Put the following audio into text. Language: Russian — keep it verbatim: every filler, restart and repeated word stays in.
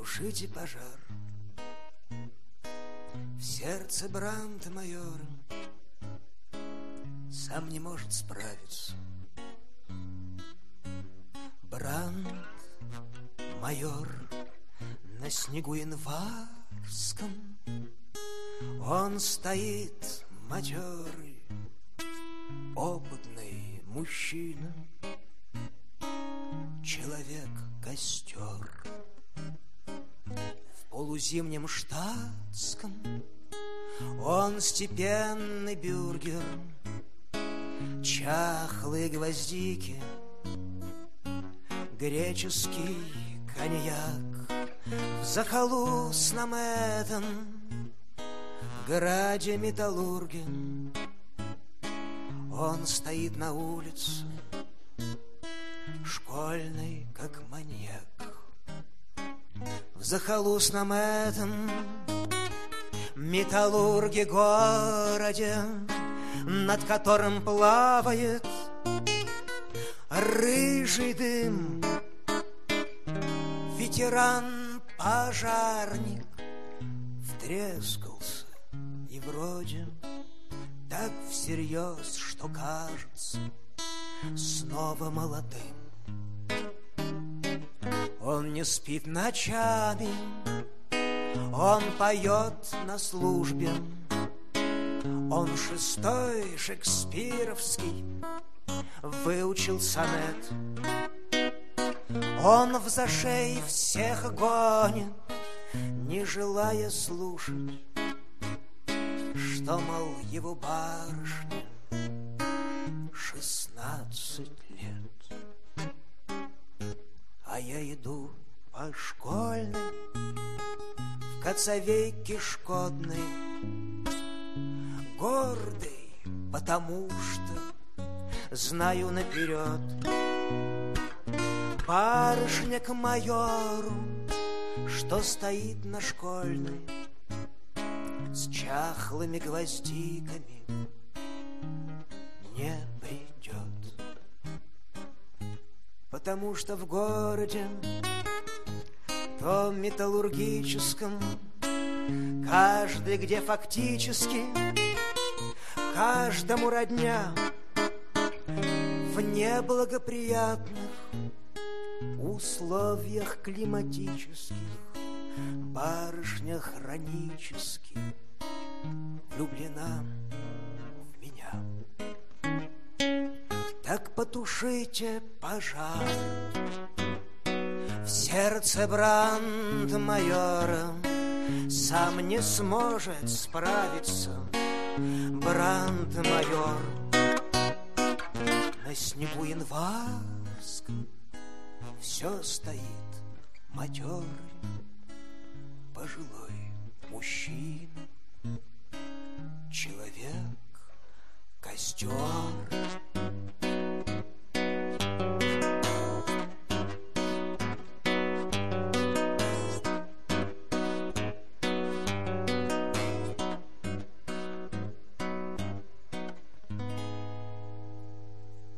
потушите пожар в сердце брандмайора. Сам не может справиться. Брандмайор на снегу январском, он стоит матерый, опытный мужчина, человек-костер. В полузимнем штатском он степенный бюргер, чахлые гвоздики, греческий коньяк. В захолустном этом граде металлурги он стоит на улице, школьный, как маньяк. В захолустном этом металлурге городе, над которым плавает рыжий дым, ветеран-пожарник втрескался и вроде так всерьез, что кажется снова молодым. Он не спит ночами, он поет на службе, он шестой шекспировский выучил сонет. Он в зашей всех гонит, не желая слушать, что, мол, его барышне шестнадцать лет. А я иду по школьной, в коцовейке шкодной, гордый, потому что знаю наперед, барышня к майору, что стоит на школьной, с чахлыми гвоздиками не придет. Потому что в городе том металлургическом, каждый где фактически каждому родня, в неблагоприятных условиях климатических барышня хронически влюблена в меня. Так потушите пожар в сердце брандмайора. Сам не сможет справиться брандмайор. На снегу январском все стоит матерый,